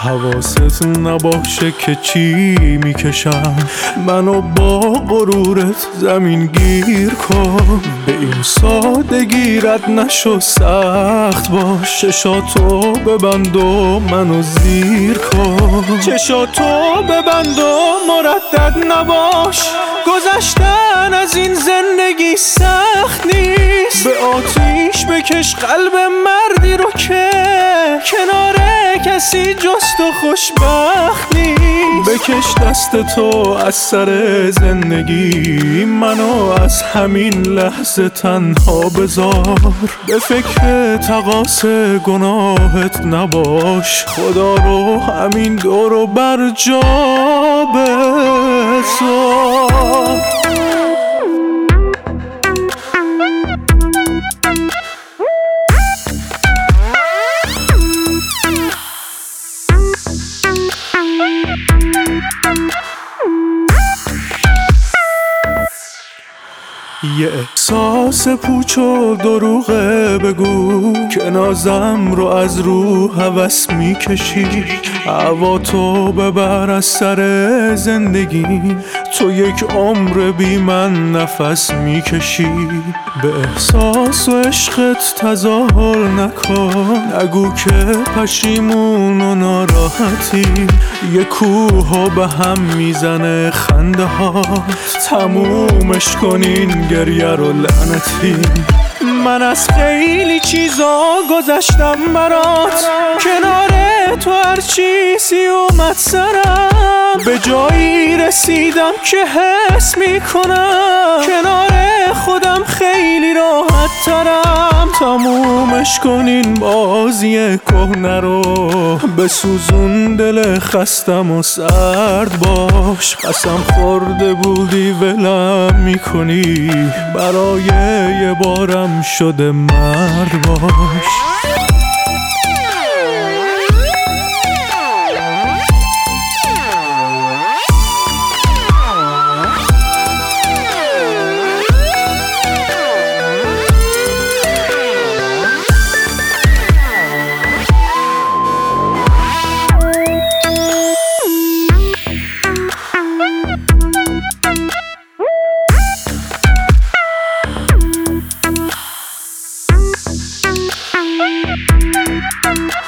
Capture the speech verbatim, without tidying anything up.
حواست نباشه که چی میکشم، منو با غرورت زمین گیر کن. به این سادگی رد نشو، سخت باش. چشاتو ببند و منو زیر کن، چشاتو ببند و مردد نباش. گذشتن از این زندگی سخت نیست، به آتیش بکش قلب مردی رو که کنار کسی جست و خوشبخت نیست. بکش دست تو از سر زندگی، منو از همین لحظه تنها بذار. به فکر تقاص گناهت نباش، خدا رو همین دورو بر جا بذار. یه احساس پوچ و دروغه بگو که نازم رو از رو هوس میکشی. هوا تو ببر از سر زندگی، تو یک عمر بی من نفس میکشی. به احساس و عشقت تظاهر نکن، نگو که پشیمون و ناراحتی. یه کوه به هم میزنه خنده ها، تمومش کنین گریه رو لعنتی. من از خیلی چیزا گذشتم برات، کنار تو هرچی سی اومد سرم. به جایی رسیدم که حس میکنم کنار خودم خیلی راحت ترم. تمومش کنین بازی کهنه رو، بسوزون دل خستم و سرد باش. قسم خورده بودی ولم میکنی، برای یه بارم شده مرد باش. Thank you.